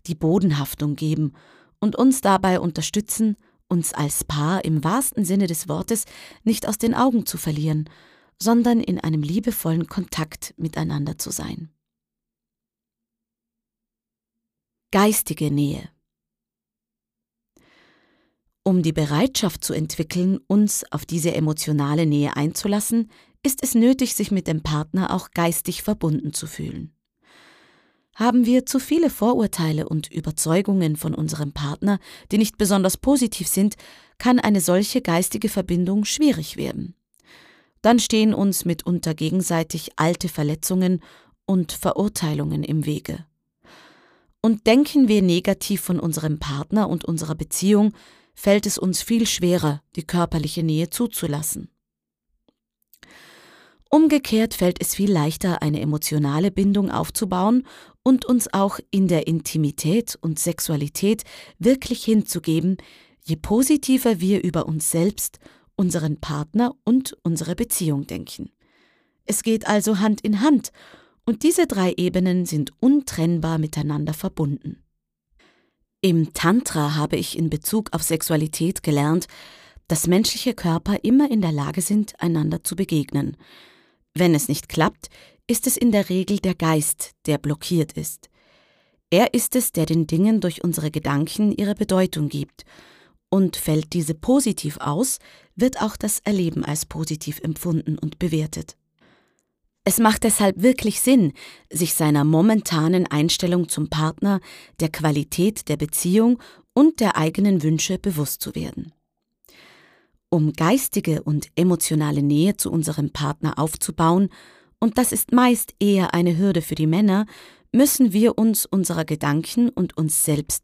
die Bodenhaftung geben und uns dabei unterstützen, uns als Paar im wahrsten Sinne des Wortes nicht aus den Augen zu verlieren, sondern in einem liebevollen Kontakt miteinander zu sein. Geistige Nähe. Um die Bereitschaft zu entwickeln, uns auf diese emotionale Nähe einzulassen, ist es nötig, sich mit dem Partner auch geistig verbunden zu fühlen. Haben wir zu viele Vorurteile und Überzeugungen von unserem Partner, die nicht besonders positiv sind, kann eine solche geistige Verbindung schwierig werden. Dann stehen uns mitunter gegenseitig alte Verletzungen und Verurteilungen im Wege. Und denken wir negativ von unserem Partner und unserer Beziehung, fällt es uns viel schwerer, die körperliche Nähe zuzulassen. Umgekehrt fällt es viel leichter, eine emotionale Bindung aufzubauen und uns auch in der Intimität und Sexualität wirklich hinzugeben, je positiver wir über uns selbst, unseren Partner und unsere Beziehung denken. Es geht also Hand in Hand und diese 3 Ebenen sind untrennbar miteinander verbunden. Im Tantra habe ich in Bezug auf Sexualität gelernt, dass menschliche Körper immer in der Lage sind, einander zu begegnen. Wenn es nicht klappt, ist es in der Regel der Geist, der blockiert ist. Er ist es, der den Dingen durch unsere Gedanken ihre Bedeutung gibt. Und fällt diese positiv aus, wird auch das Erleben als positiv empfunden und bewertet. Es macht deshalb wirklich Sinn, sich seiner momentanen Einstellung zum Partner, der Qualität der Beziehung und der eigenen Wünsche bewusst zu werden. Um geistige und emotionale Nähe zu unserem Partner aufzubauen, und das ist meist eher eine Hürde für die Männer, müssen wir uns unserer Gedanken und uns selbst